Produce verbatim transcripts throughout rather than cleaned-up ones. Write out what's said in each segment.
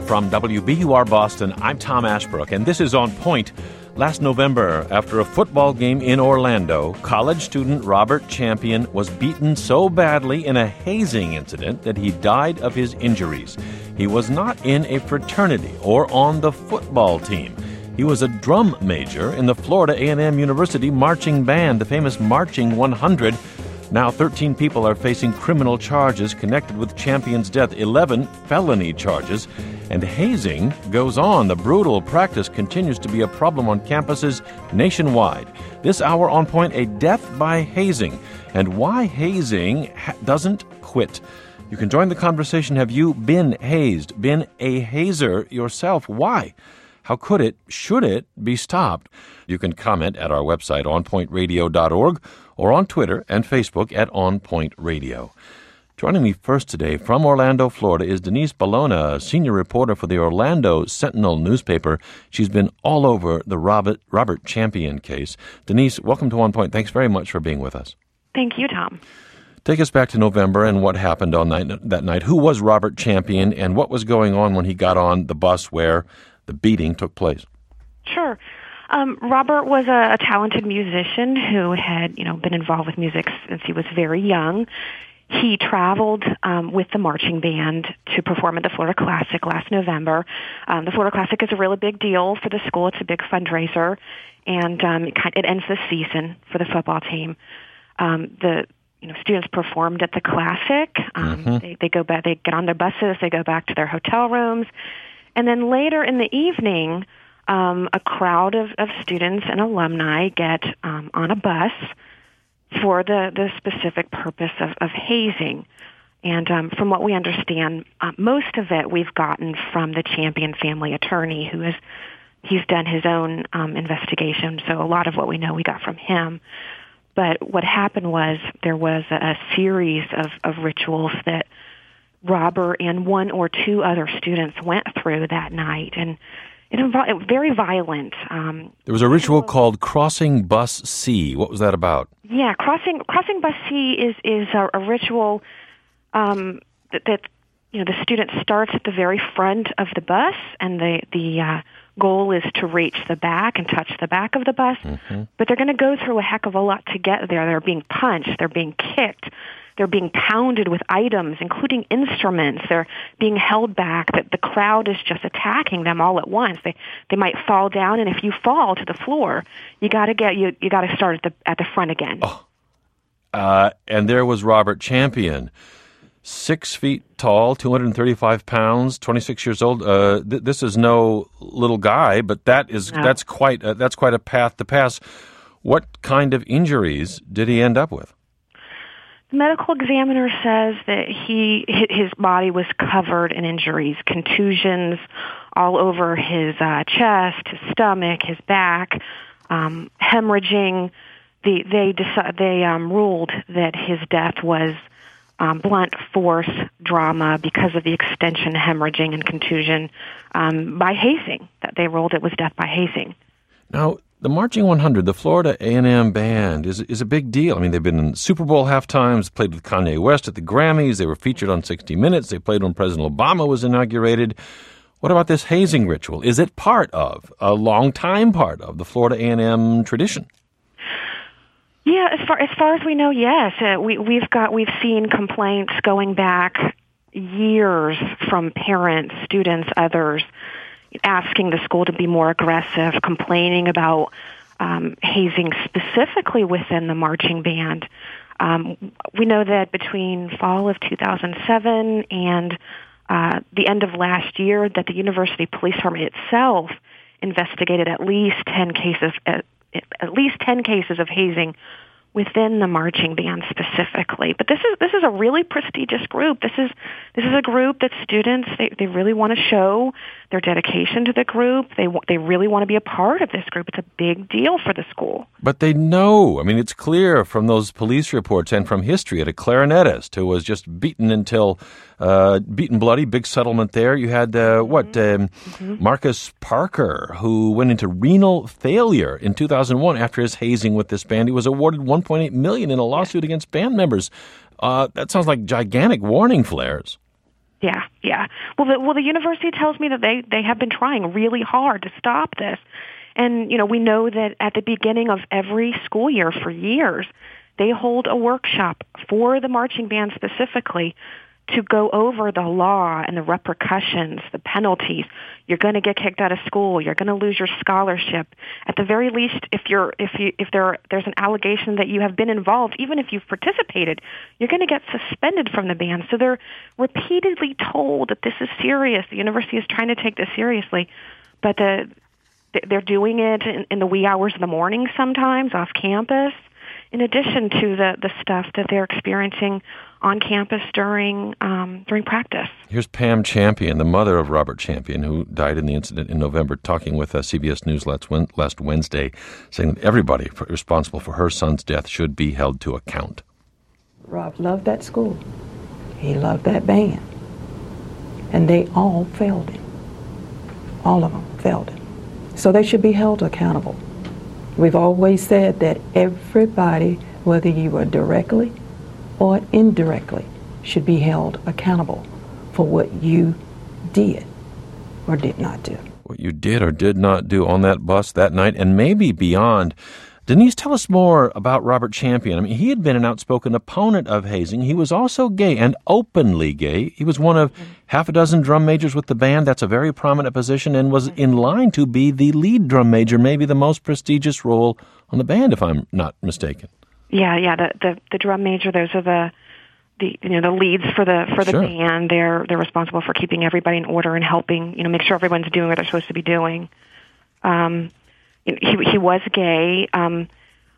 From W B U R Boston, I'm Tom Ashbrook, and this is On Point. Last November, after a football game in Orlando, college student Robert Champion was beaten so badly in a hazing incident that he died of his injuries. He was not in a fraternity or on the football team. He was a drum major in the Florida A and M University marching band, the famous Marching one hundred. Now thirteen people are facing criminal charges connected with Champion's death, eleven felony charges. And hazing goes on. The brutal practice continues to be a problem on campuses nationwide. This hour on Point, a death by hazing, and why hazing ha- doesn't quit. You can join the conversation. Have you been hazed, been a hazer yourself? Why? How could it, should it be stopped? You can comment at our website, on point radio dot org, or on Twitter and Facebook at On Point Radio. Joining me first today from Orlando, Florida, is Denise Bologna, senior reporter for the Orlando Sentinel newspaper. She's been all over the Robert, Robert Champion case. Denise, welcome to On Point. Thanks very much for being with us. Thank you, Tom. Take us back to November and what happened on that, that night. Who was Robert Champion, and what was going on when he got on the bus where the beating took place? Sure. Um, Robert was a, a talented musician who had, you know, been involved with music since he was very young. He traveled um, with the marching band to perform at the Florida Classic last November. Um, the Florida Classic is a really big deal for the school. It's a big fundraiser, and um, it, kind, it ends the season for the football team. Um, the you know students performed at the Classic. Um, mm-hmm. they, they go back. They get on their buses. They go back to their hotel rooms, and then later in the evening, um, a crowd of, of students and alumni get um, on a bus for the, the specific purpose of, of hazing. And um, from what we understand, uh, most of it we've gotten from the Champion family attorney, who is, he's done his own um, investigation, so a lot of what we know we got from him. But what happened was there was a, a series of, of rituals that Robert and one or two other students went through that night, and it involved very violent. Um, there was a ritual called Crossing Bus C. What was that about? Yeah, crossing crossing Bus C is is a, a ritual um, that, that you know the student starts at the very front of the bus, and the the uh, goal is to reach the back and touch the back of the bus. Mm-hmm. But they're going to go through a heck of a lot to get there. They're being punched. They're being kicked. They're being pounded with items, including instruments. They're being held back. That the crowd is just attacking them all at once. They they might fall down, and if you fall to the floor, you got to get you you got to start at the at the front again. Oh. Uh, and there was Robert Champion, six feet tall, two hundred thirty-five pounds, twenty-six years old. Uh, th- this is no little guy, but that is no. that's quite uh, that's quite a path to pass. What kind of injuries did he end up with? The medical examiner says that he his body was covered in injuries, contusions all over his uh, chest, his stomach, his back, um, hemorrhaging. The, they deci- they um, ruled that his death was um, blunt force trauma because of the extension hemorrhaging and contusion um, by hazing. That they ruled it was death by hazing. Now, the Marching one hundred, the Florida A and M band, is is a big deal. I mean, they've been in Super Bowl halftimes, played with Kanye West at the Grammys. They were featured on sixty minutes. They played when President Obama was inaugurated. What about this hazing ritual? Is it part of, a long time part of, the Florida A and M tradition? Yeah, as far as far as we know, yes. Uh, we we've got we've seen complaints going back years from parents, students, others, asking the school to be more aggressive, complaining about um, hazing specifically within the marching band. Um, we know that between fall of two thousand seven and uh, the end of last year, that the University Police Department itself investigated at least ten cases, at, at least ten cases of hazing within the marching band specifically. But this is this is a really prestigious group. This is this is a group that students they, they really want to show their dedication to the group. They they really want to be a part of this group. It's a big deal for the school. But they know. I mean, it's clear from those police reports and from history at a clarinetist who was just beaten until uh, beaten bloody. Big settlement there. You had uh, what um, mm-hmm. Marcus Parker, who went into renal failure in two thousand one after his hazing with this band. He was awarded one point eight million dollars in a lawsuit against band members. Uh, that sounds like gigantic warning flares. Yeah, yeah. Well, the, well, the university tells me that they, they have been trying really hard to stop this. And, you know, we know that at the beginning of every school year for years, they hold a workshop for the marching band specifically to go over the law and the repercussions, the penalties. You're going to get kicked out of school. You're going to lose your scholarship. At the very least, if you're if you if there there's an allegation that you have been involved, even if you've participated, you're going to get suspended from the band. So they're repeatedly told that this is serious. The university is trying to take this seriously, but the, they're doing it in, in the wee hours of the morning sometimes off campus, in addition to the, the stuff that they're experiencing on campus during um, during practice. Here's Pam Champion, the mother of Robert Champion, who died in the incident in November, talking with uh, C B S News last, last Wednesday, saying that everybody responsible for her son's death should be held to account. Rob loved that school. He loved that band. And they all failed him. All of them failed him. So they should be held accountable. We've always said that everybody, whether you were directly or indirectly, should be held accountable for what you did or did not do. What you did or did not do on that bus that night, and maybe beyond. Denise, tell us more about Robert Champion. I mean, he had been an outspoken opponent of hazing. He was also gay, and openly gay. He was one of half a dozen drum majors with the band. That's a very prominent position, and was in line to be the lead drum major, maybe the most prestigious role on the band, if I'm not mistaken. Yeah, yeah. The the, the drum major, those are the the you know the leads for the for the Sure. band. They're they're responsible for keeping everybody in order and helping you know make sure everyone's doing what they're supposed to be doing. Um, he he was gay. Um,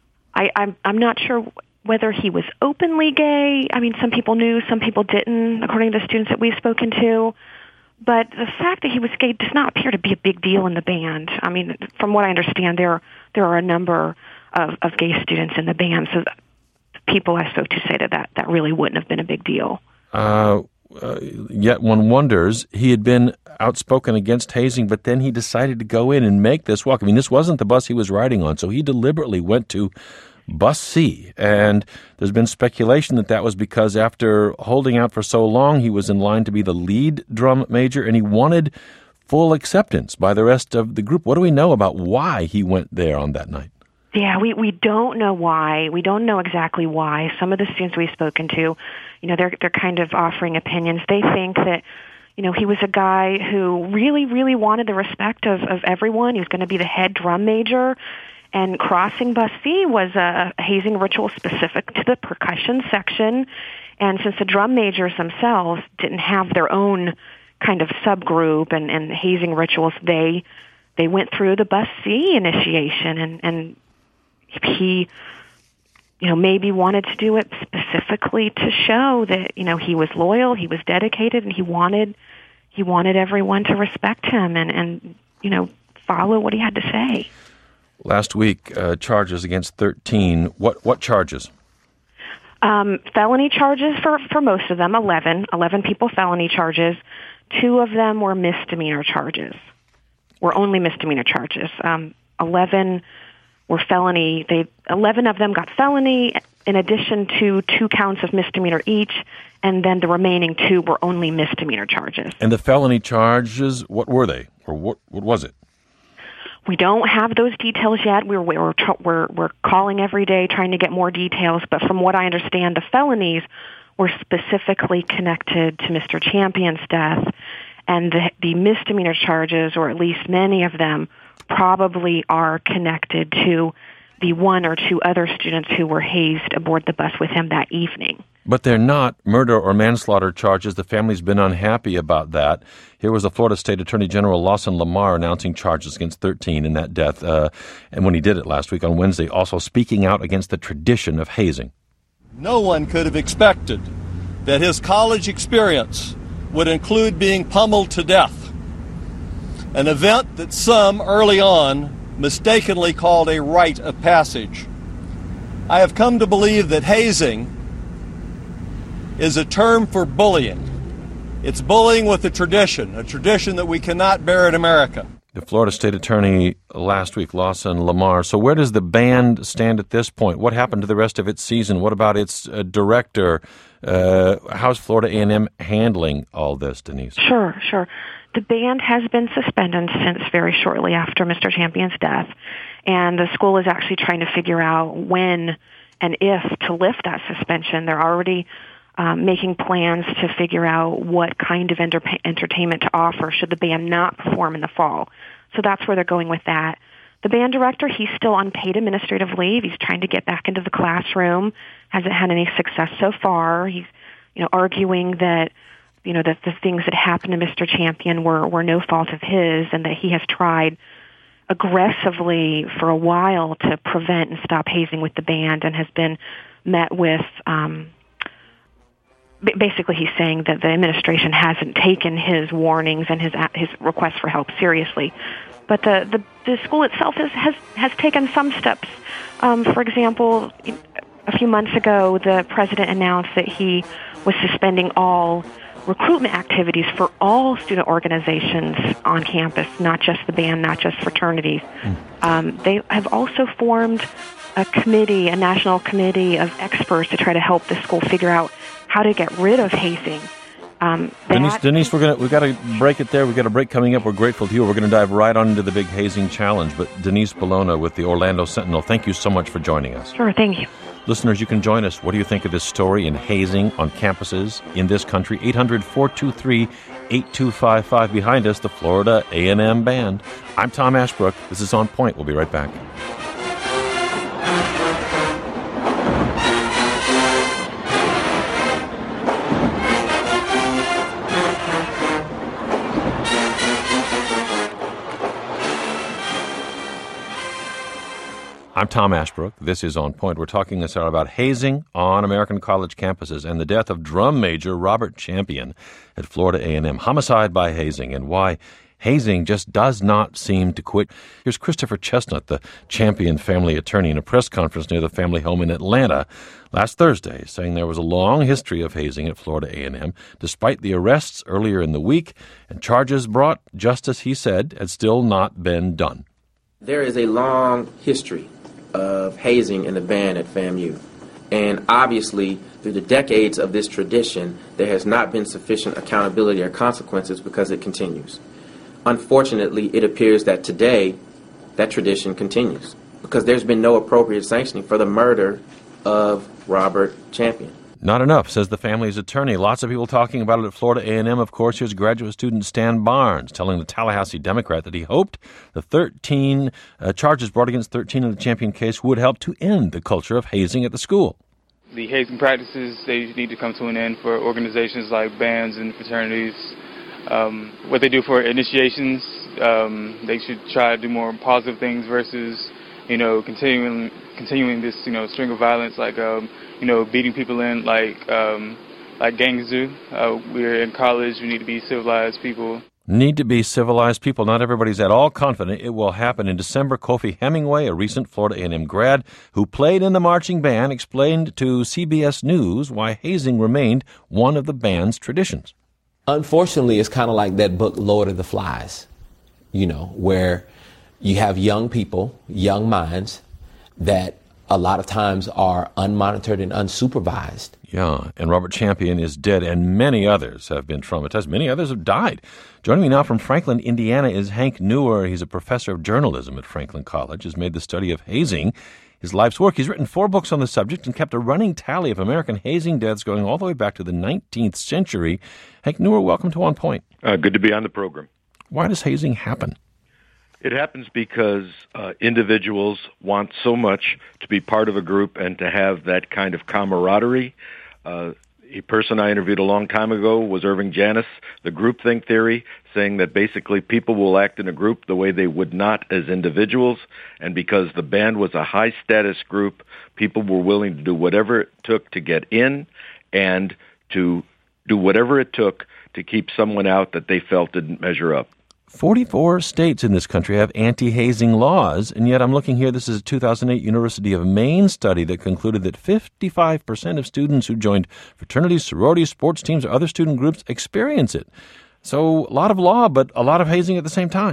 I I'm I'm not sure whether he was openly gay. I mean, some people knew, some people didn't, according to the students that we've spoken to. But the fact that he was gay does not appear to be a big deal in the band. I mean, from what I understand, there there are a number of, of gay students in the band, so people I spoke to say that, that that really wouldn't have been a big deal. Uh, uh, yet one wonders, he had been outspoken against hazing, but then he decided to go in and make this walk. I mean, this wasn't the bus he was riding on, so he deliberately went to Bus C, and there's been speculation that that was because after holding out for so long, he was in line to be the lead drum major, and he wanted full acceptance by the rest of the group. What do we know about why he went there on that night? Yeah, we, we don't know why. We don't know exactly why. Some of the students we've spoken to, you know, they're they're kind of offering opinions. They think that, you know, he was a guy who really, really wanted the respect of, of everyone. He was going to be the head drum major. And crossing Bus C was a hazing ritual specific to the percussion section. And since the drum majors themselves didn't have their own kind of subgroup and, and hazing rituals, they they went through the Bus C initiation. And, and he, you know, maybe wanted to do it specifically to show that, you know, he was loyal, he was dedicated, and he wanted he wanted everyone to respect him and, and you know, follow what he had to say. Last week, uh, charges against thirteen. What what charges? Um, felony charges for, for most of them, eleven. eleven people felony charges. Two of them were misdemeanor charges, were only misdemeanor charges. Um, eleven were felony. They eleven of them got felony in addition to two counts of misdemeanor each, and then the remaining two were only misdemeanor charges. And the felony charges, what were they? Or what, what was it? We don't have those details yet. We're we're we're we're calling every day trying to get more details. But from what I understand, the felonies were specifically connected to Mister Champion's death, and the, the misdemeanor charges, or at least many of them, probably are connected to the one or two other students who were hazed aboard the bus with him that evening. But they're not murder or manslaughter charges. The family's been unhappy about that. Here was the Florida State Attorney General Lawson Lamar announcing charges against thirteen in that death, uh, and when he did it last week on Wednesday, also speaking out against the tradition of hazing. No one could have expected that his college experience would include being pummeled to death, an event that some early on mistakenly called a rite of passage. I have come to believe that hazing is a term for bullying. It's bullying with a tradition, a tradition that we cannot bear in America. The Florida State Attorney last week, Lawson Lamar. So where does the band stand at this point? What happened to the rest of its season? What about its uh, director? Uh, how's Florida A and M handling all this, Denise? Sure, sure. The band has been suspended since very shortly after Mister Champion's death, and the school is actually trying to figure out when and if to lift that suspension. They're already um, making plans to figure out what kind of enter- entertainment to offer should the band not perform in the fall. So that's where they're going with that. The band director, he's still on paid administrative leave. He's trying to get back into the classroom. Hasn't had any success so far. He's, you know, arguing that, you know, that the things that happened to Mister Champion were, were no fault of his, and that he has tried aggressively for a while to prevent and stop hazing with the band, and has been met with, um, basically he's saying that the administration hasn't taken his warnings and his his requests for help seriously. But the, the, the school itself is, has, has taken some steps. Um, for example, a few months ago, the president announced that he was suspending all recruitment activities for all student organizations on campus, not just the band, not just fraternities. Mm. Um, they have also formed a committee, a national committee of experts to try to help the school figure out how to get rid of hazing. Um, Denise, Denise, we're gonna we got to break it there. We got a break coming up. We're grateful to you. We're going to dive right on into the big hazing challenge. But Denise Bologna with the Orlando Sentinel, thank you so much for joining us. Sure, thank you. Listeners, you can join us. What do you think of this story in hazing on campuses in this country? eight hundred, four two three, eight two five five. Behind us, the Florida A and M Band. I'm Tom Ashbrook. This is On Point. We'll be right back. I'm Tom Ashbrook. This is On Point. We're talking this hour about hazing on American college campuses and the death of drum major Robert Champion at Florida A and M. Homicide by hazing, and why hazing just does not seem to quit. Here's Christopher Chestnut, the Champion family attorney, in a press conference near the family home in Atlanta last Thursday, saying there was a long history of hazing at Florida A and M, despite the arrests earlier in the week and charges brought, just as he said, had still not been done. There is a long history of hazing in the band at FAMU. And obviously, through the decades of this tradition, there has not been sufficient accountability or consequences because it continues. Unfortunately, it appears that today, that tradition continues because there's been no appropriate sanctioning for the murder of Robert Champion. Not enough, says the family's attorney. Lots of people talking about it at Florida A and M. Of course, here's graduate student Stan Barnes telling the Tallahassee Democrat that he hoped the thirteen uh, charges brought against thirteen in the Champion case would help to end the culture of hazing at the school. The hazing practices, they need to come to an end for organizations like bands and fraternities. Um, what they do for initiations, um, they should try to do more positive things versus, you know, continuing continuing this, you know, string of violence like, um, you know, beating people in like um, like gangs do. Uh, we're in college. We need to be civilized people. Need to be civilized people. Not everybody's at all confident it will happen. In December, Kofi Hemingway, a recent Florida A and M grad who played in the marching band, explained to C B S News why hazing remained one of the band's traditions. Unfortunately, it's kind of like that book, Lord of the Flies, you know, where you have young people, young minds that a lot of times are unmonitored and unsupervised. Yeah, and Robert Champion is dead, and many others have been traumatized. Many others have died. Joining me now from Franklin, Indiana, is Hank Newer. He's a professor of journalism at Franklin College, has made the study of hazing his life's work. He's written four books on the subject and kept a running tally of American hazing deaths going all the way back to the nineteenth century. Hank Newer, welcome to On Point. Uh, good to be on the program. Why does hazing happen? It happens because uh, individuals want so much to be part of a group and to have that kind of camaraderie. Uh, a person I interviewed a long time ago was Irving Janis, the groupthink theory, saying that basically people will act in a group the way they would not as individuals. And because the band was a high-status group, people were willing to do whatever it took to get in and to do whatever it took to keep someone out that they felt didn't measure up. forty-four states in this country have anti-hazing laws, and yet I'm looking here, this is a two thousand eight University of Maine study that concluded that fifty-five percent of students who joined fraternities, sororities, sports teams, or other student groups experience it. So a lot of law, but a lot of hazing at the same time.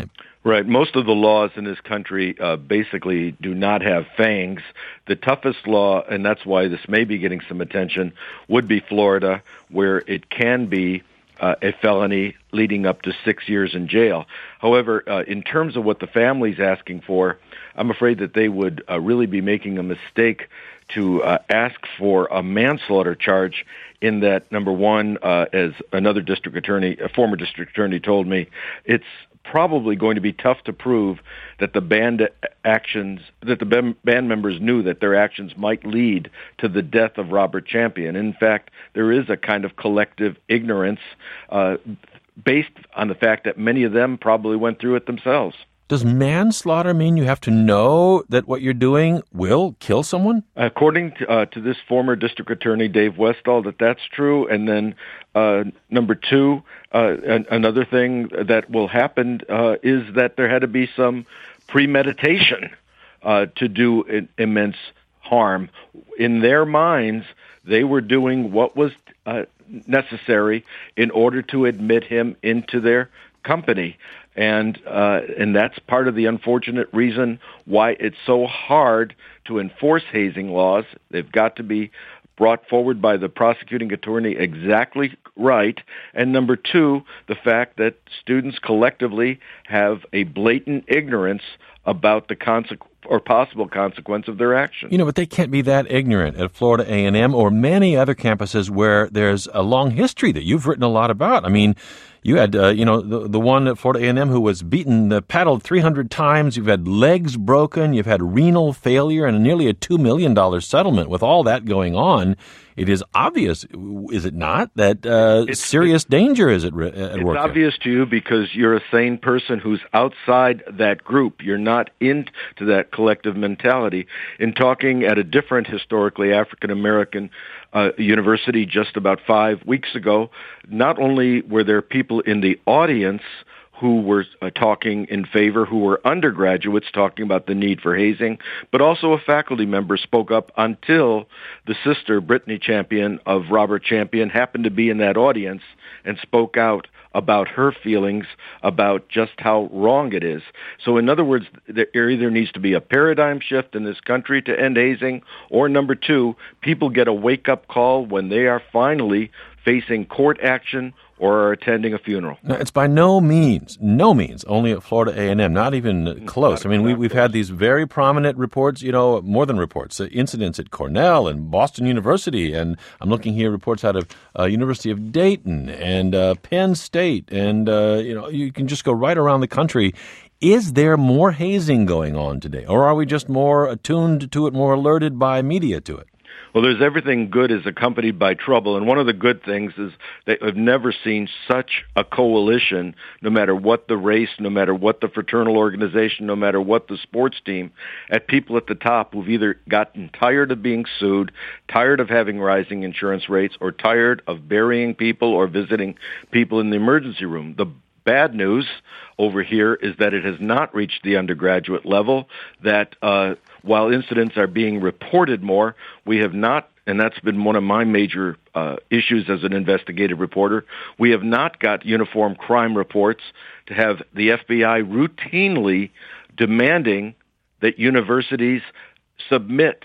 Right. Most of the laws in this country uh, basically do not have fangs. The toughest law, and that's why this may be getting some attention, would be Florida, where it can be uh, a felony leading up to six years in jail. However, uh, in terms of what the family's asking for, I'm afraid that they would uh, really be making a mistake to uh, ask for a manslaughter charge, in that, number one, uh, as another district attorney, a former district attorney told me, it's probably going to be tough to prove that the band actions, that the band members knew that their actions might lead to the death of Robert Champion. In fact, there is a kind of collective ignorance uh, based on the fact that many of them probably went through it themselves. Does manslaughter mean you have to know that what you're doing will kill someone? According to, uh, to this former district attorney, Dave Westall, that that's true. And then uh, number two, uh, an- another thing that will happen uh, is that there had to be some premeditation uh, to do in- immense harm. In their minds, they were doing what was uh, necessary in order to admit him into their company. And uh, and that's part of the unfortunate reason why it's so hard to enforce hazing laws. They've got to be brought forward by the prosecuting attorney exactly right. And number two, the fact that students collectively have a blatant ignorance about the consequence or possible consequence of their actions. You know, but they can't be that ignorant at Florida A and M or many other campuses where there's a long history that you've written a lot about. I mean, you had, uh, you know, the, the one at Florida A and M who was beaten, uh, paddled three hundred times. You've had legs broken. You've had renal failure and nearly a two million dollars settlement. With all that going on, it is obvious, is it not, that uh, it's, serious it's, danger is at, at it's work. It's obvious here. to you because you're a sane person who's outside that group. You're not into that collective mentality. In talking at a different historically African-American uh, university just about five weeks ago, not only were there people in the audience who were uh, talking in favor, who were undergraduates talking about the need for hazing, but also a faculty member spoke up until the sister, Brittany Champion, of Robert Champion, happened to be in that audience and spoke out about her feelings about just how wrong it is. So in other words, there either needs to be a paradigm shift in this country to end hazing, or number two, people get a wake-up call when they are finally facing court action or are attending a funeral. No, it's by no means, no means, only at Florida A and M, not even close. Not I mean, we, we've close. had these very prominent reports, you know, more than reports, uh, incidents at Cornell and Boston University, and I'm looking here reports out of uh, University of Dayton and uh, Penn State, and, uh, you know, you can just go right around the country. Is there more hazing going on today, or are we just more attuned to it, more alerted by media to it? Well, there's everything good is accompanied by trouble, and one of the good things is that I've never seen such a coalition, no matter what the race, no matter what the fraternal organization, no matter what the sports team, at people at the top who've either gotten tired of being sued, tired of having rising insurance rates, or tired of burying people or visiting people in the emergency room. The bad news over here is that it has not reached the undergraduate level, that uh, while incidents are being reported more, we have not, and that's been one of my major uh, issues as an investigative reporter, we have not got uniform crime reports to have the F B I routinely demanding that universities submit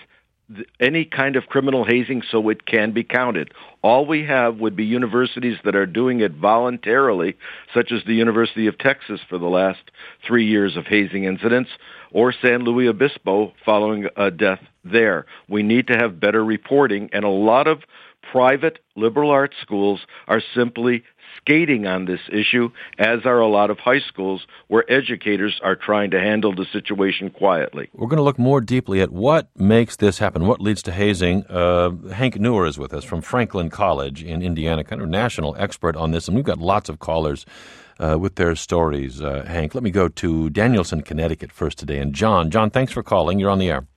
any kind of criminal hazing so it can be counted. All we have would be universities that are doing it voluntarily, such as the University of Texas for the last three years of hazing incidents, or San Luis Obispo following a death there. We need to have better reporting, and a lot of private liberal arts schools are simply skating on this issue, as are a lot of high schools where educators are trying to handle the situation quietly. We're going to look more deeply at what makes this happen, what leads to hazing. Uh, Hank Newer is with us from Franklin College in Indiana, kind of a national expert on this, and we've got lots of callers uh, with their stories. Uh, Hank, let me go to Danielson, Connecticut first today, and John. John, thanks for calling. You're on the air.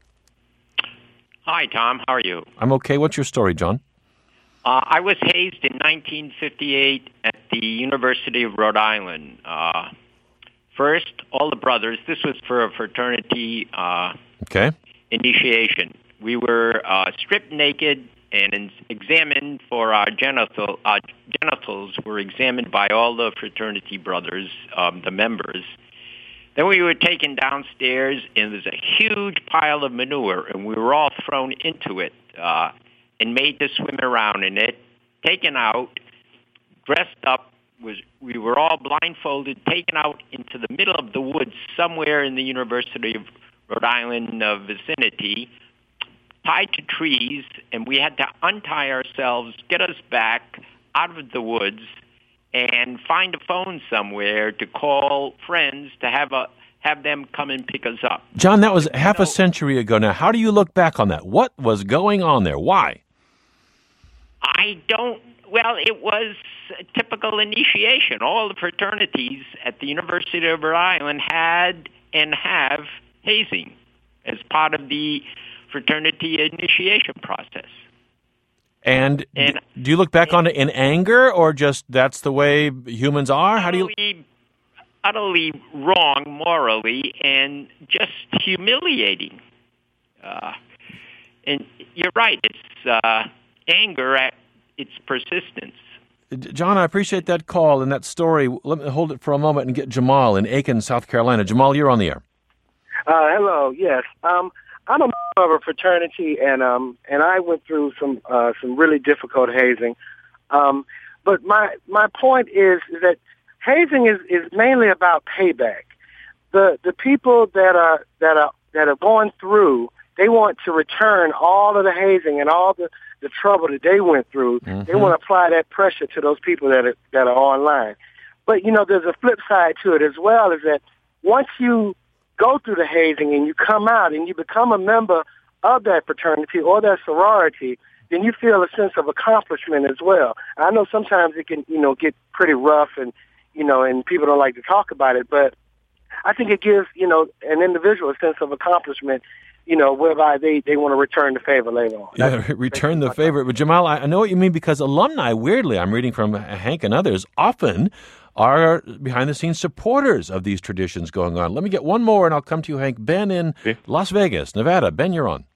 Hi, Tom. How are you? I'm okay. What's your story, John? Uh, I was hazed in nineteen fifty-eight at the University of Rhode Island. Uh, first, all the brothers, this was for a fraternity uh, okay. initiation. We were uh, stripped naked and examined for our genital, uh, genitals were examined by all the fraternity brothers, um, the members. Then we were taken downstairs, and there's a huge pile of manure, and we were all thrown into it uh, and made to swim around in it, taken out, dressed up. Was we were all blindfolded, taken out into the middle of the woods somewhere in the University of Rhode Island uh, vicinity, tied to trees, and we had to untie ourselves, get us back out of the woods, and find a phone somewhere to call friends to have a have them come and pick us up. John, that was half know, a century ago now. How do you look back on that? What was going on there? Why? I don't, well, it was a typical initiation. All the fraternities at the University of Rhode Island had and have hazing as part of the fraternity initiation process. And, and do you look back on it in anger, or just that's the way humans are? How do you... Utterly wrong morally and just humiliating. Uh, and you're right, it's uh, anger at its persistence. John, I appreciate that call and that story. Let me hold it for a moment and get Jamal in Aiken, South Carolina. Jamal, you're on the air. Uh, hello, yes. Um, I'm a member of a fraternity, and um, and I went through some uh, some really difficult hazing. Um, but my my point is, is that hazing is, is mainly about payback. The the people that are that are that are going through, they want to return all of the hazing and all the, the trouble that they went through. Mm-hmm. They want to apply that pressure to those people that are that are online. But you know, there's a flip side to it as well, is that once you go through the hazing and you come out and you become a member of that fraternity or that sorority, then you feel a sense of accomplishment as well. I know sometimes it can, you know, get pretty rough and, you know, and people don't like to talk about it, but I think it gives, you know, an individual a sense of accomplishment, you know, whereby they, they want to return the favor later on. Yeah, That's, return the favor. But Jamal, I know what you mean, because alumni, weirdly, I'm reading from Hank and others, often are behind-the-scenes supporters of these traditions going on. Let me get one more, and I'll come to you, Hank. Ben in okay. Las Vegas, Nevada. Ben, you're on.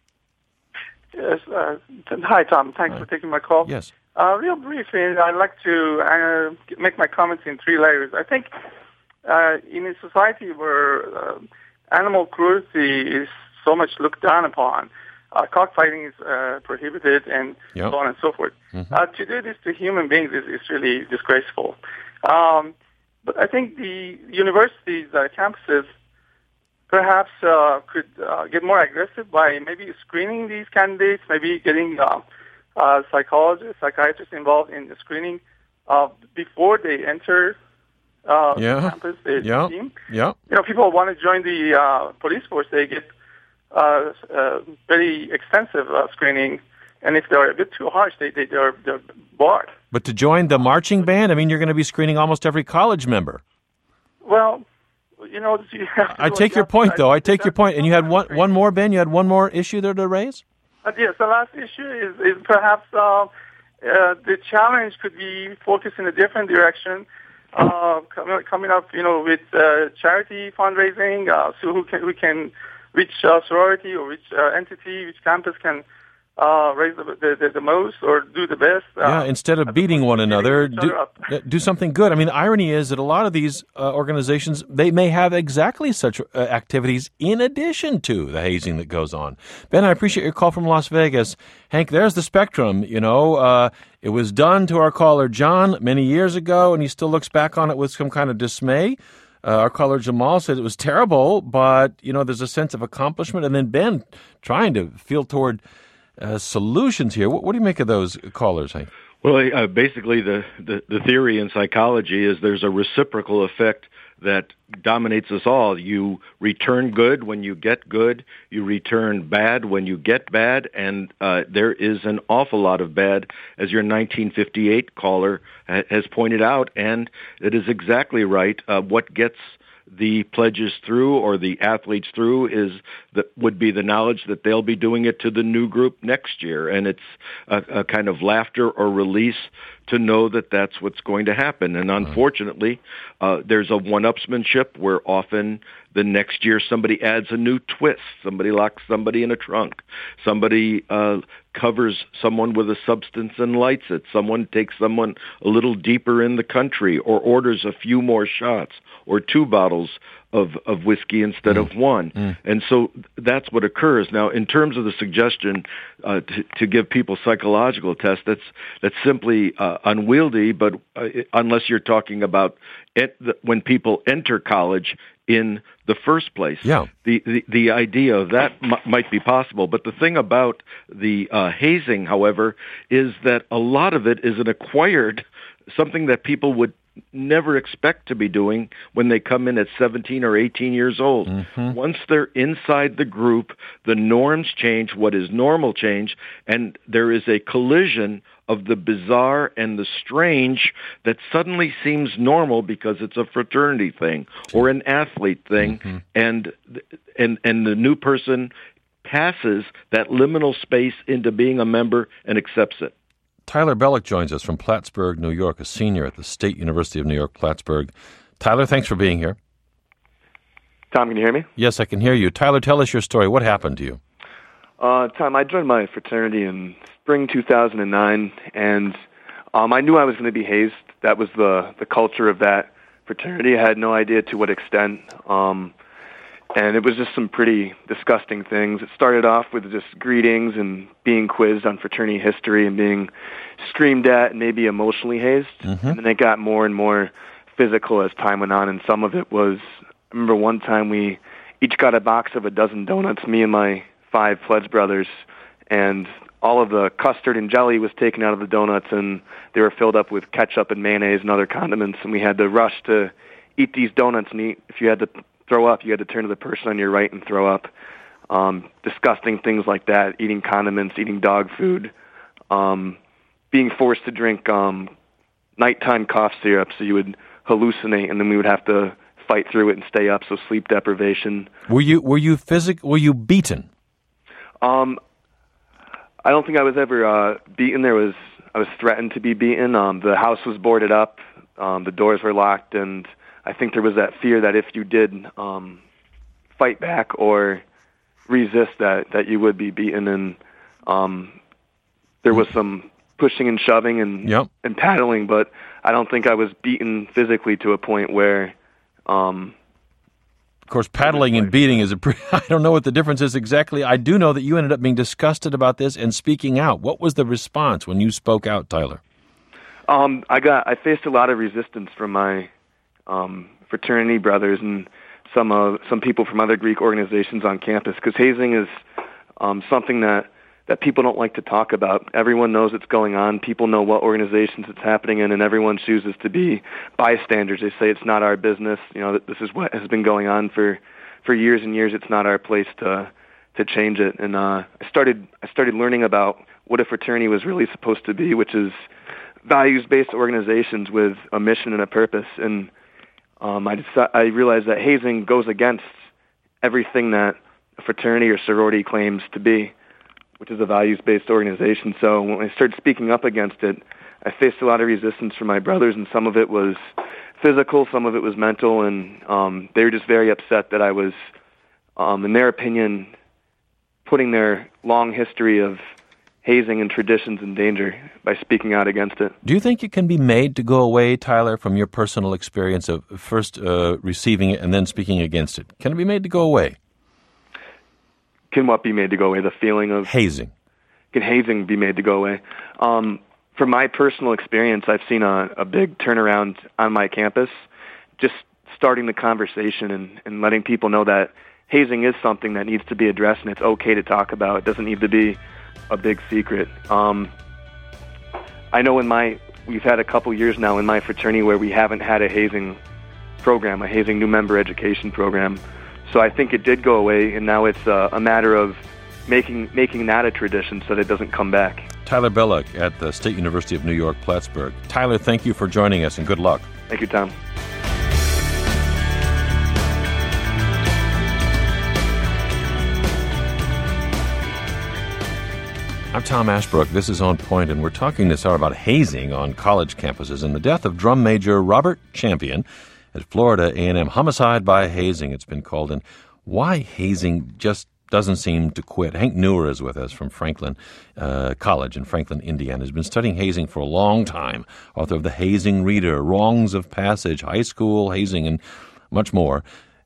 Yes. Uh, hi, Tom. Thanks hi. for taking my call. Yes. Uh, real briefly, I'd like to uh, make my comments in three layers. I think uh, in a society where uh, animal cruelty is so much looked down upon, uh, cockfighting is uh, prohibited, and yep. so on and so forth. Mm-hmm. Uh, to do this to human beings is, is really disgraceful. Um, but I think the universities, uh, campuses, perhaps uh, could uh, get more aggressive by maybe screening these candidates, maybe getting uh, uh, psychologists, psychiatrists involved in the screening uh, before they enter uh, yeah. the campus, the yeah. team. Yeah. You know, people want to join the uh, police force, they get uh, uh, very extensive uh, screening, and if they're a bit too harsh, they, they, they're, they're barred. But to join the marching band, I mean, you're going to be screening almost every college member. Well, you know, you I take your point, though. I take your point. And you had one one more, Ben? You had one more issue there to raise? Uh, yes, the last issue is, is perhaps uh, uh, the challenge could be focused in a different direction, uh, coming, coming up, you know, with uh, charity fundraising, uh, so who can, who can, which uh, sorority or which uh, entity, which campus can Uh, raise the, the the most or do the best. Uh, yeah, instead of beating one another, do, do something good. I mean, the irony is that a lot of these uh, organizations, they may have exactly such uh, activities in addition to the hazing that goes on. Ben, I appreciate your call from Las Vegas. Hank, there's the spectrum, you know. Uh, it was done to our caller, John, many years ago, and he still looks back on it with some kind of dismay. Uh, our caller, Jamal, said it was terrible, but, you know, there's a sense of accomplishment. And then Ben trying to feel toward Uh, solutions here. What, what do you make of those callers, Hank? Well, uh, basically, the, the, the theory in psychology is there's a reciprocal effect that dominates us all. You return good when you get good. You return bad when you get bad. And uh, there is an awful lot of bad, as your nineteen fifty-eight caller ha- has pointed out. And it is exactly right. Uh, what gets the pledges through or the athletes through is that would be the knowledge that they'll be doing it to the new group next year. And it's a, a kind of laughter or release to know that that's what's going to happen. And unfortunately, uh, there's a one-upsmanship where often the next year somebody adds a new twist. Somebody locks somebody in a trunk. Somebody uh, covers someone with a substance and lights it. Someone takes someone a little deeper in the country or orders a few more shots or two bottles of, of whiskey instead mm. of one. Mm. And so that's what occurs. Now, in terms of the suggestion uh, to, to give people psychological tests, that's that's simply uh, unwieldy, but uh, unless you're talking about it, the, when people enter college in the first place. Yeah. The, the, the idea of that m- might be possible. But the thing about the uh, hazing, however, is that a lot of it is an acquired, something that people would never expect to be doing when they come in at seventeen or eighteen years old. Mm-hmm. Once they're inside the group, the norms change, what is normal change, and there is a collision of the bizarre and the strange that suddenly seems normal because it's a fraternity thing or an athlete thing, mm-hmm. and and and the new person passes that liminal space into being a member and accepts it. Tyler Bellock joins us from Plattsburgh, New York, a senior at the State University of New York, Plattsburgh. Tyler, thanks for being here. Tom, can you hear me? Yes, I can hear you. Tyler, tell us your story. What happened to you? Uh, Tom, I joined my fraternity in spring two thousand nine, and um, I knew I was going to be hazed. That was the, the culture of that fraternity. I had no idea to what extent, um, and it was just some pretty disgusting things. It started off with just greetings and being quizzed on fraternity history and being screamed at and maybe emotionally hazed, mm-hmm. and then it got more and more physical as time went on, and some of it was, I remember one time we each got a box of a dozen donuts, me and my five pledge brothers, and all of the custard and jelly was taken out of the donuts, and they were filled up with ketchup and mayonnaise and other condiments, and we had to rush to eat these donuts, and eat, if you had to throw up, you had to turn to the person on your right and throw up. Um, disgusting things like that, eating condiments, eating dog food, um, being forced to drink um, nighttime cough syrup so you would hallucinate, and then we would have to fight through it and stay up, so sleep deprivation. Were you were you physic? Were you beaten? Um, I don't think I was ever uh, beaten. There was I was threatened to be beaten. Um, the house was boarded up. Um, the doors were locked, and I think there was that fear that if you did um, fight back or resist, that, that you would be beaten. And um, there was some pushing and shoving and yep. and paddling, but I don't think I was beaten physically to a point where. Um, of course, paddling and beating is a pretty, I don't know what the difference is exactly. I do know that you ended up being disgusted about this and speaking out. What was the response when you spoke out, Tyler? Um, I got I faced a lot of resistance from my um, fraternity brothers and some uh, some people from other Greek organizations on campus, because hazing is um, something that, that people don't like to talk about. Everyone knows it's going on. People know what organizations it's happening in, and everyone chooses to be bystanders. They say it's not our business. You know, that this is what has been going on for, for years and years. It's not our place to to change it. And uh, I started I started learning about what a fraternity was really supposed to be, which is values-based organizations with a mission and a purpose. And um, I decided, I realized that hazing goes against everything that a fraternity or sorority claims to be, which is a values-based organization. So when I started speaking up against it, I faced a lot of resistance from my brothers, and some of it was physical, some of it was mental, and um, they were just very upset that I was, um, in their opinion, putting their long history of hazing and traditions in danger by speaking out against it. Do you think it can be made to go away, Tyler, from your personal experience of first uh, receiving it and then speaking against it? Can it be made to go away? Can what be made to go away? The feeling of hazing. Can hazing be made to go away? Um, from my personal experience, I've seen a, a big turnaround on my campus, just starting the conversation and, and letting people know that hazing is something that needs to be addressed and it's okay to talk about. It doesn't need to be a big secret. Um, I know in my, we've had a couple years now in my fraternity where we haven't had a hazing program, a hazing new member education program. So I think it did go away, and now it's uh, a matter of making making that a tradition so that it doesn't come back. Tyler Bellock at the State University of New York, Plattsburgh. Tyler, thank you for joining us, and good luck. Thank you, Tom. I'm Tom Ashbrook. This is On Point, and we're talking this hour about hazing on college campuses and the death of drum major Robert Champion at Florida A and M. Homicide by hazing, it's been called. And why hazing just doesn't seem to quit. Hank Newer is with us from Franklin uh, College in Franklin, Indiana. He's been studying hazing for a long time, author of The Hazing Reader, Wrongs of Passage, High School Hazing, and much more.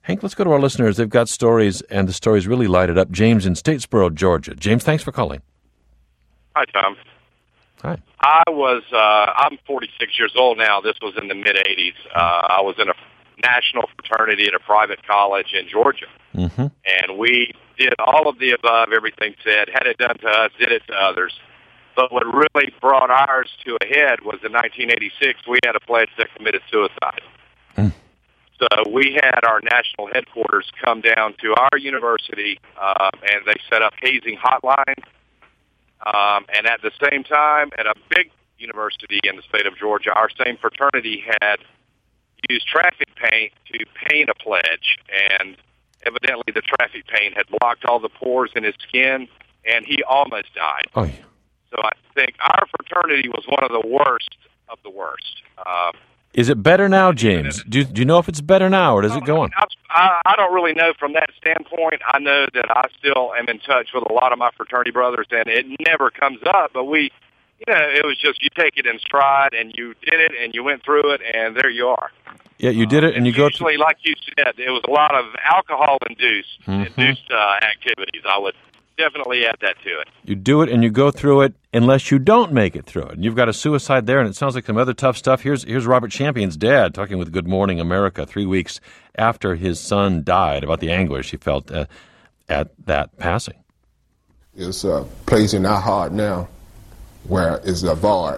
Hank, let's go to our listeners. They've got stories, and the stories really light it up. James in Statesboro, Georgia. James, thanks for calling. Hi, Tom. Hi. I was, uh, I'm forty-six years old now. This was in the mid-eighties. Uh, I was in a national fraternity at a private college in Georgia. Mm-hmm. And we did all of the above, everything said, had it done to us, did it to others. But what really brought ours to a head was in nineteen eighty-six, we had a pledge that committed suicide. Mm. So we had our national headquarters come down to our university, um, and they set up hazing hotlines. Um, and at the same time, at a big university in the state of Georgia, our same fraternity had used traffic paint to paint a pledge, and evidently the traffic paint had blocked all the pores in his skin, and he almost died. Oh, yeah. So I think our fraternity was one of the worst of the worst. Uh, Is it better now, James? Do, do you know if it's better now, or does it go on? I, I don't really know from that standpoint. I know that I still am in touch with a lot of my fraternity brothers, and it never comes up, but we, you know, it was just you take it in stride, and you did it, and you went through it, and there you are. Yeah, you did it, and you go through... Usually, like you said, it was a lot of alcohol-induced Mm-hmm. induced uh, activities. I would definitely add that to it. You do it, and you go through it unless you don't make it through it. And you've got a suicide there, and it sounds like some other tough stuff. Here's here's Robert Champion's dad talking with Good Morning America three weeks after his son died about the anguish he felt uh, at that passing. It's a place in our heart now where it's a void.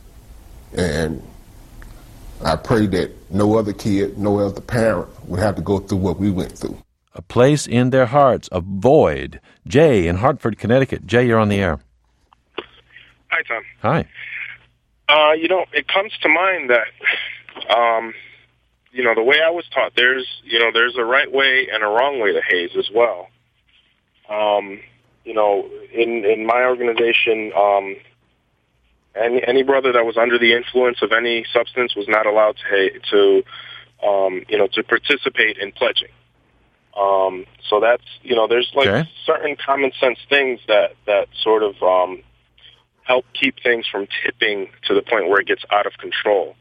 And I pray that no other kid, no other parent would have to go through what we went through. A place in their hearts, a void. Jay in Hartford, Connecticut. Jay, you're on the air. Hi, Tom. Hi. Uh, you know, it comes to mind that, um, you know, the way I was taught, there's, you know, there's a right way and a wrong way to haze as well. Um, you know, in, in my organization, um, any, any brother that was under the influence of any substance was not allowed to, ha- to um, you know, to participate in pledging. Um, so that's, you know, there's like okay. certain common sense things that, that sort of, um, help keep things from tipping to the point where it gets out of control.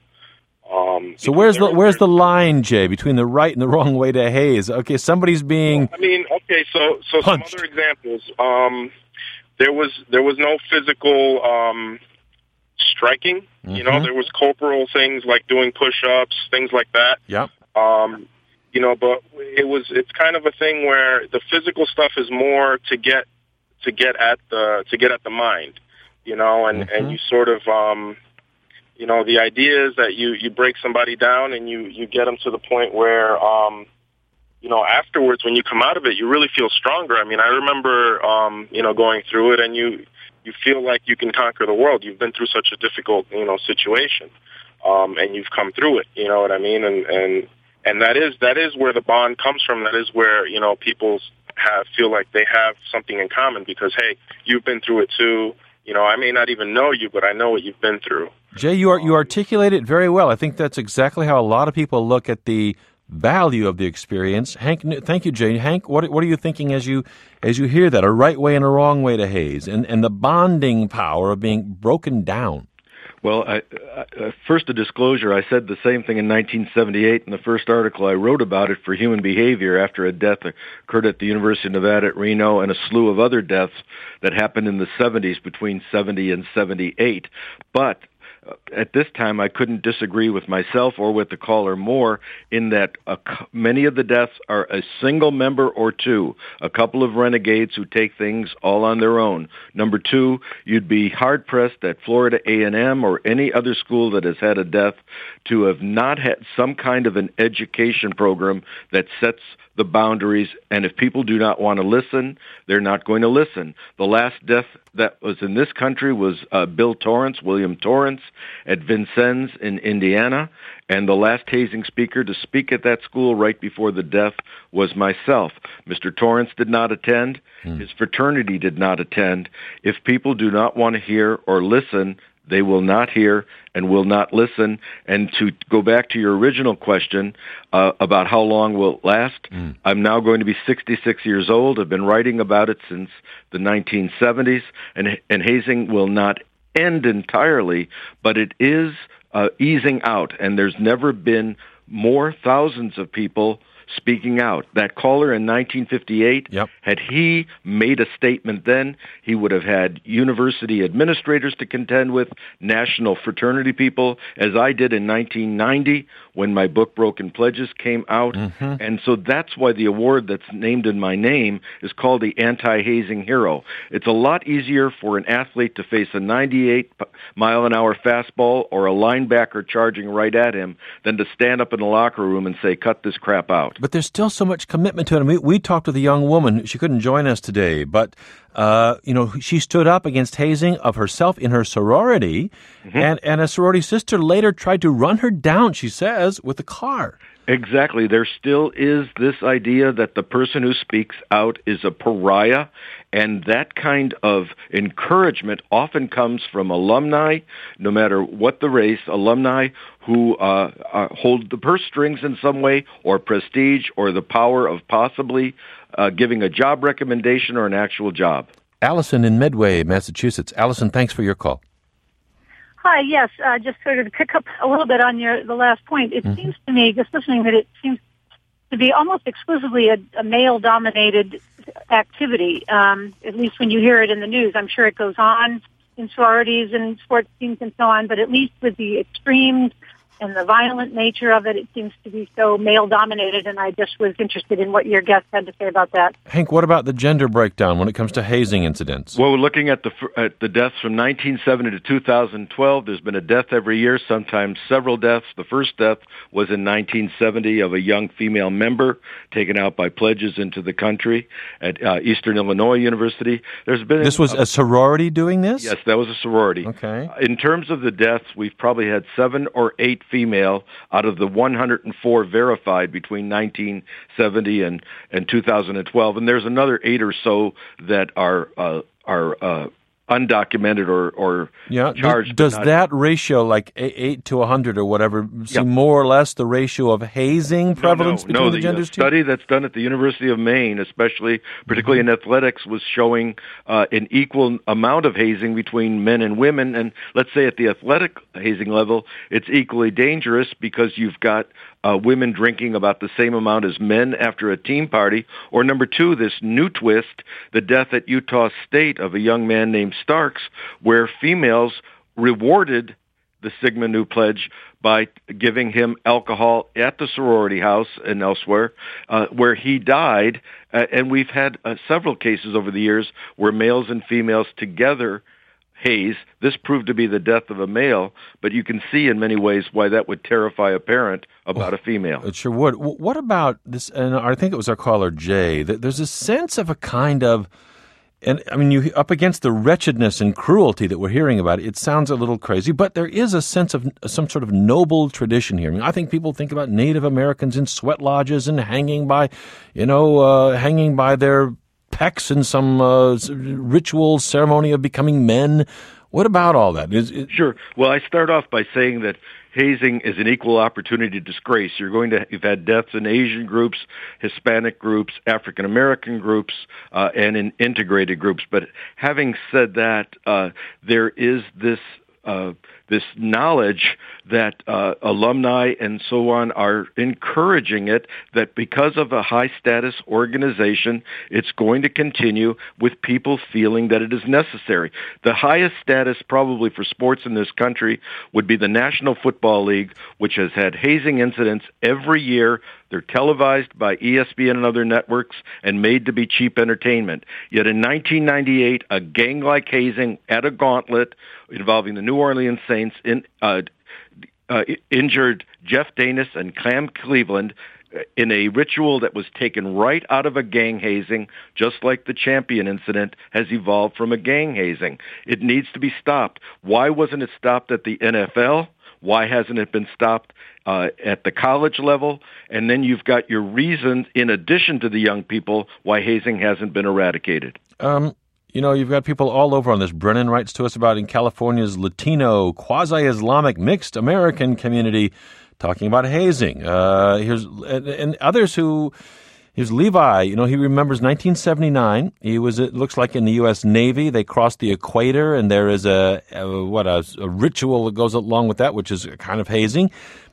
Um, so where's the where's the line, Jay, between the right and the wrong way to haze? Okay, somebody's being I mean, okay, so so punched. Some other examples. Um, there was there was no physical um, striking. Mm-hmm. You know, there was corporal things like doing push-ups, things like that. Yeah. Um, you know, but it was it's kind of a thing where the physical stuff is more to get to get at the to get at the mind. You know, and, mm-hmm. and you sort of, um, you know, the idea is that you, you break somebody down and you, you get them to the point where, um, you know, afterwards when you come out of it, you really feel stronger. I mean, I remember, um, you know, going through it and you, you feel like you can conquer the world. You've been through such a difficult, you know, situation, um, and you've come through it, you know what I mean? And, and, and that is, that is where the bond comes from. That is where, you know, people have, feel like they have something in common because, hey, you've been through it too. You know, I may not even know you, but I know what you've been through. Jay, you are, you articulate it very well. I think that's exactly how a lot of people look at the value of the experience. Hank, thank you, Jay. Hank, what what are you thinking as you as you hear that? A right way and a wrong way to haze, and and the bonding power of being broken down. Well, I, I, first a disclosure, I said the same thing in nineteen seventy-eight in the first article I wrote about it for Human Behavior after a death occurred at the University of Nevada at Reno and a slew of other deaths that happened in the seventies between seventy and seventy-eight. But at this time, I couldn't disagree with myself or with the caller more in that uh, many of the deaths are a single member or two, a couple of renegades who take things all on their own. Number two, you'd be hard-pressed at Florida A and M or any other school that has had a death to have not had some kind of an education program that sets the boundaries, and if people do not want to listen, they're not going to listen. The last death that was in this country was uh, Bill Torrance, William Torrance, at Vincennes in Indiana, and the last hazing speaker to speak at that school right before the death was myself. Mister Torrance did not attend. Hmm. His fraternity did not attend. If people do not want to hear or listen, they will not hear and will not listen. And to go back to your original question uh, about how long will it last, mm. I'm now going to be sixty-six years old. I've been writing about it since the nineteen seventies, and, and hazing will not end entirely, but it is uh, easing out. And there's never been more thousands of people speaking out. That caller in nineteen fifty-eight, yep. had he made a statement then, he would have had university administrators to contend with, national fraternity people, as I did in nineteen ninety when my book Broken Pledges came out. Mm-hmm. And so that's why the award that's named in my name is called the Anti-Hazing Hero. It's a lot easier for an athlete to face a ninety-eight mile an hour fastball or a linebacker charging right at him than to stand up in the locker room and say, cut this crap out. But there's still so much commitment to it. I mean, we talked with a young woman. She couldn't join us today, but uh, you know, she stood up against hazing of herself in her sorority, mm-hmm. and, and a sorority sister later tried to run her down, she says, with a car. Exactly. There still is this idea that the person who speaks out is a pariah, and that kind of encouragement often comes from alumni, no matter what the race, alumni who uh, uh, hold the purse strings in some way, or prestige, or the power of possibly uh, giving a job recommendation or an actual job. Allison in Medway, Massachusetts. Allison, thanks for your call. Hi, yes, uh, just sort of to pick up a little bit on your the last point. It mm-hmm. seems to me, just listening, that it seems to be almost exclusively a, a male-dominated activity, um, at least when you hear it in the news. I'm sure it goes on in sororities and sports teams and so on, but at least with the extremes and the violent nature of it, it seems to be so male-dominated, and I just was interested in what your guest had to say about that. Hank, what about the gender breakdown when it comes to hazing incidents? Well, we're looking at the at the deaths from nineteen seventy to two thousand twelve. There's been a death every year, sometimes several deaths. The first death was in nineteen seventy of a young female member taken out by pledges into the country at uh, Eastern Illinois University. There's been This was a, a sorority doing this? Yes, that was a sorority. Okay. In terms of the deaths, we've probably had seven or eight female out of the one hundred four verified between nineteen seventy and, and two thousand twelve, and there's another eight or so that are uh, are uh, undocumented or, or yeah. charged. Does not... that ratio, like eight to one hundred or whatever, seem yep. more or less the ratio of hazing prevalence no, no, between no, the, the genders? The study that's done at the University of Maine, especially particularly mm-hmm. in athletics, was showing uh, an equal amount of hazing between men and women. And let's say at the athletic hazing level, it's equally dangerous because you've got Uh, women drinking about the same amount as men after a team party. Or number two, this new twist, the death at Utah State of a young man named Starks, where females rewarded the Sigma Nu Pledge by giving him alcohol at the sorority house and elsewhere, uh, where he died. Uh, and we've had uh, several cases over the years where males and females together haze. This proved to be the death of a male, but you can see in many ways why that would terrify a parent about well, a female. It sure would. What about this? And I think it was our caller, Jay. There's a sense of a kind of, and I mean, you up against the wretchedness and cruelty that we're hearing about, it sounds a little crazy, but there is a sense of some sort of noble tradition here. I mean, I think people think about Native Americans in sweat lodges and hanging by, you know, uh, hanging by their pecs in some uh, ritual ceremony of becoming men. What about all that? Is it... Sure. Well, I start off by saying that hazing is an equal opportunity disgrace. You're going to, you've had deaths in Asian groups, Hispanic groups, African American groups, uh, and in integrated groups. But having said that, uh, there is this uh, this knowledge that uh, alumni and so on are encouraging it, that because of a high-status organization, it's going to continue with people feeling that it is necessary. The highest status probably for sports in this country would be the National Football League, which has had hazing incidents every year. They're televised by E S P N and other networks and made to be cheap entertainment. Yet in nineteen ninety-eight, a gang-like hazing at a gauntlet involving the New Orleans Saints in, uh, uh, injured Jeff Danis and Cam Cleveland in a ritual that was taken right out of a gang hazing, just like the Champion incident has evolved from a gang hazing. It needs to be stopped. Why wasn't it stopped at the N F L? Why hasn't it been stopped uh, at the college level? And then you've got your reasons, in addition to the young people, why hazing hasn't been eradicated. Um, you know, you've got people all over on this. Brennan writes to us about in California's Latino, quasi-Islamic, mixed American community talking about hazing. Uh, here's and, and others who... Here's Levi. You know, he remembers nineteen seventy-nine. He was, it looks like, in the U S Navy. They crossed the equator, and there is a, a what, a, a ritual that goes along with that, which is a kind of hazing.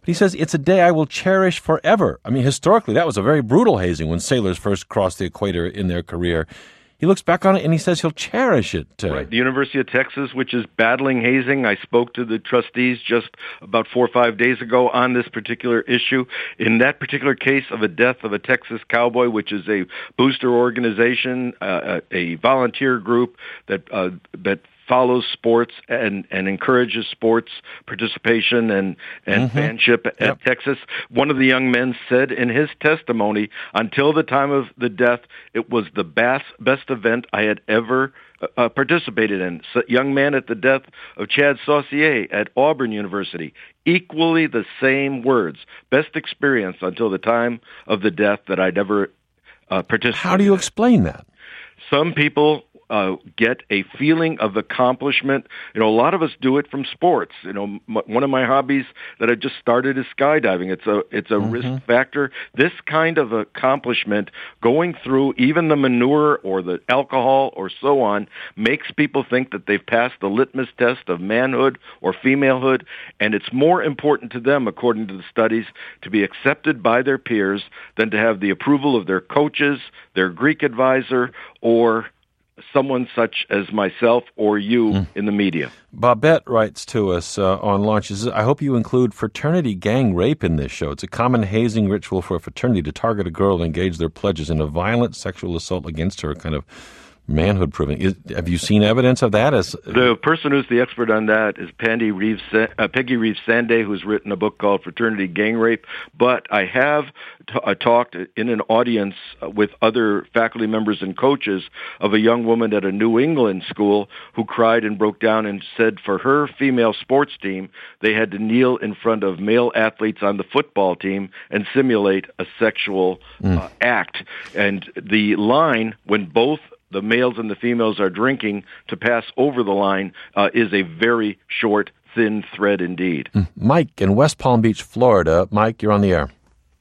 But he says, it's a day I will cherish forever. I mean, historically, that was a very brutal hazing when sailors first crossed the equator in their career. He looks back on it and he says he'll cherish it. Uh, right. The University of Texas, which is battling hazing, I spoke to the trustees just about four or five days ago on this particular issue. In that particular case of a death of a Texas cowboy, which is a booster organization, uh, a volunteer group that uh, that follows sports and, and encourages sports participation and, and mm-hmm. fanship at yep. Texas. One of the young men said in his testimony, until the time of the death, it was the best, best event I had ever uh, participated in. So, young man at the death of Chad Saucier at Auburn University, equally the same words. Best experience until the time of the death that I'd ever uh, participated in. How do you explain that? Some people Uh, get a feeling of accomplishment. You know, a lot of us do it from sports. You know, m- one of my hobbies that I just started is skydiving. It's a it's a mm-hmm. risk factor. This kind of accomplishment, going through even the manure or the alcohol or so on, makes people think that they've passed the litmus test of manhood or femalehood, and it's more important to them, according to the studies, to be accepted by their peers than to have the approval of their coaches, their Greek advisor, or someone such as myself or you mm. in the media. Bobette writes to us uh, on launch. She says, I hope you include fraternity gang rape in this show. It's a common hazing ritual for a fraternity to target a girl and engage their pledges in a violent sexual assault against her, kind of manhood proving. Is, have you seen evidence of that? As the person who's the expert on that is Peggy Reeves, uh, Peggy Reeves Sanday, who's written a book called Fraternity Gang Rape. But I have t- uh, talked in an audience uh, with other faculty members and coaches of a young woman at a New England school who cried and broke down and said for her female sports team, they had to kneel in front of male athletes on the football team and simulate a sexual mm. uh, act. And the line, when both the males and the females are drinking to pass over the line, uh, is a very short, thin thread indeed. Mm. Mike in West Palm Beach, Florida. Mike, you're on the air.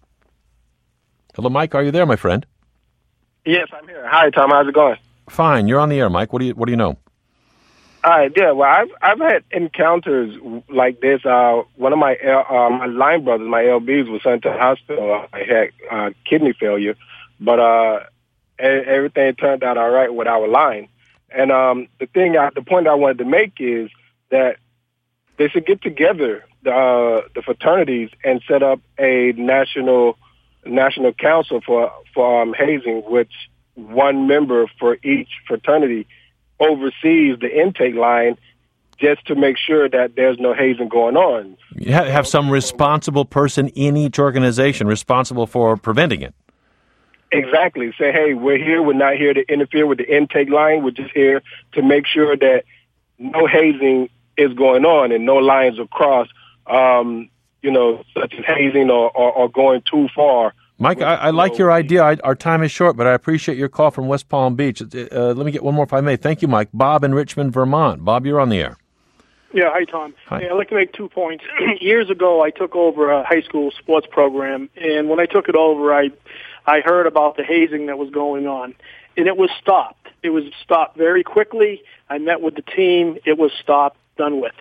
Hello, Mike. Are you there, my friend? Yes, I'm here. Hi, Tom. How's it going? Fine. You're on the air, Mike. What do you What do you know? All right. Yeah. Well, I've I've had encounters like this. Uh, one of my uh, my line brothers, my L Bs, was sent to the hospital. I had uh, kidney failure, but uh. everything turned out all right with our line. And um, the thing, I, the point I wanted to make is that they should get together, the, uh, the fraternities, and set up a national national council for for um, hazing, which one member for each fraternity oversees the intake line, just to make sure that there's no hazing going on. You have some responsible person in each organization responsible for preventing it. Exactly. Say, hey, we're here. We're not here to interfere with the intake line. We're just here to make sure that no hazing is going on and no lines are crossed, um, you know, such as hazing or, or, or going too far. Mike, I, I like your idea. I, our time is short, but I appreciate your call from West Palm Beach. Uh, let me get one more if I may. Thank you, Mike. Bob in Richmond, Vermont. Bob, you're on the air. Yeah, hi, Tom. Hi. Hey, I'd like to make two points. Years ago, I took over a high school sports program, and when I took it over, I I heard about the hazing that was going on, and it was stopped. It was stopped very quickly. I met with the team. It was stopped, done with.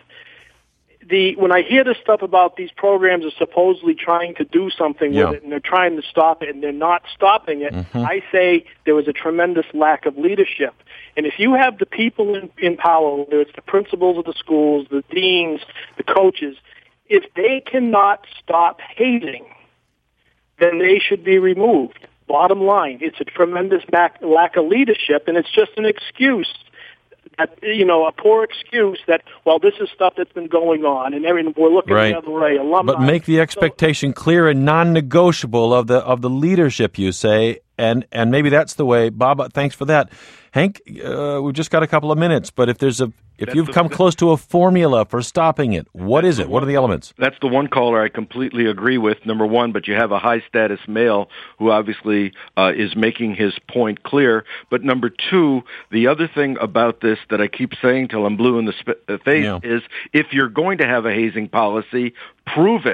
The when I hear this stuff about these programs are supposedly trying to do something yeah. with it, and they're trying to stop it, and they're not stopping it, mm-hmm. I say there was a tremendous lack of leadership. And if you have the people in, in power, whether it's the principals of the schools, the deans, the coaches, if they cannot stop hazing, then they should be removed. Bottom line, it's a tremendous lack, lack of leadership, and it's just an excuse. That, you know, a poor excuse that, well, this is stuff that's been going on, and every, we're looking right. the other way. Alumni. But make the expectation so, clear and non-negotiable of the of the leadership, you say, and and maybe that's the way. Bob, thanks for that. Hank, uh, we've just got a couple of minutes, but if there's a if That's you've the, come close to a formula for stopping it, what is it? One, what are the elements? That's the one caller I completely agree with, number one, but you have a high-status male who obviously uh, is making his point clear. But number two, the other thing about this that I keep saying till I'm blue in the sp- face yeah. is if you're going to have a hazing policy, prove it.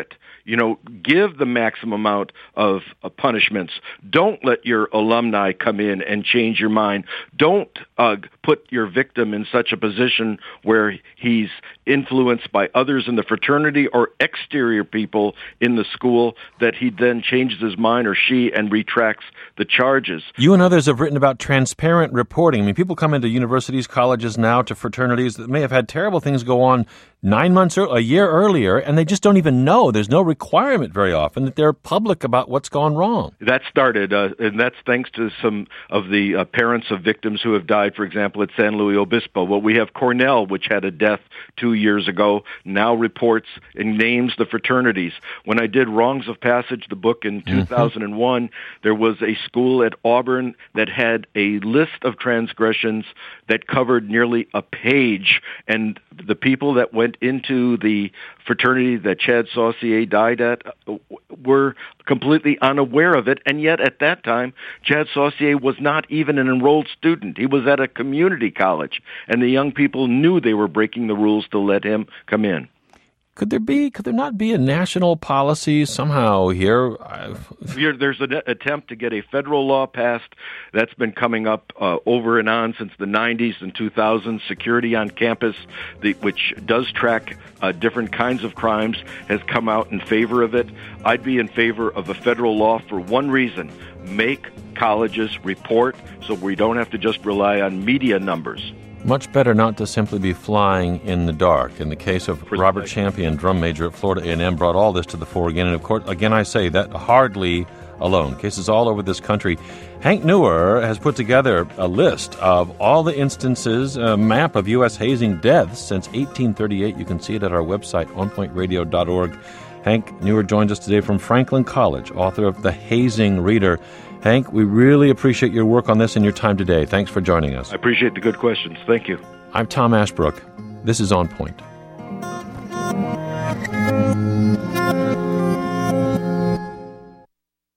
You know, give the maximum amount of uh, punishments. Don't let your alumni come in and change your mind. Don't uh, put your victim in such a position where he's influenced by others in the fraternity or exterior people in the school that he then changes his mind, or she, and retracts the charges. You and others have written about transparent reporting. I mean, people come into universities, colleges now, to fraternities that may have had terrible things go on nine months or a year earlier, and they just don't even know. There's no requirement very often that they're public about what's gone wrong. That started, uh, and that's thanks to some of the uh, parents of victims who have died, for example, at San Luis Obispo. Well, we have Cornell, which had a death two years ago, now reports and names the fraternities. When I did Wrongs of Passage, the book in two thousand one, mm-hmm. there was a school at Auburn that had a list of transgressions that covered nearly a page, and the people that went into the fraternity that Chad Saucier died at were completely unaware of it, and yet at that time, Chad Saucier was not even an enrolled student. He was at a community college, and the young people knew they were breaking the rules to let him come in. Could there be, could there not be a national policy somehow here? There's an attempt to get a federal law passed that's been coming up uh, over and on since the nineties and two thousands. Security on campus, the, which does track uh, different kinds of crimes, has come out in favor of it. I'd be in favor of a federal law for one reason: make colleges report so we don't have to just rely on media numbers. Much better not to simply be flying in the dark. In the case of Robert Champion, drum major at Florida A and M, brought all this to the fore again. And of course, again, I say that hardly alone. Cases all over this country. Hank Newer has put together a list of all the instances, a map of U S hazing deaths since eighteen thirty-eight. You can see it at our website, on point radio dot org. Hank Newer joins us today from Franklin College, author of The Hazing Reader. Hank, we really appreciate your work on this and your time today. Thanks for joining us. I appreciate the good questions. Thank you. I'm Tom Ashbrook. This is On Point.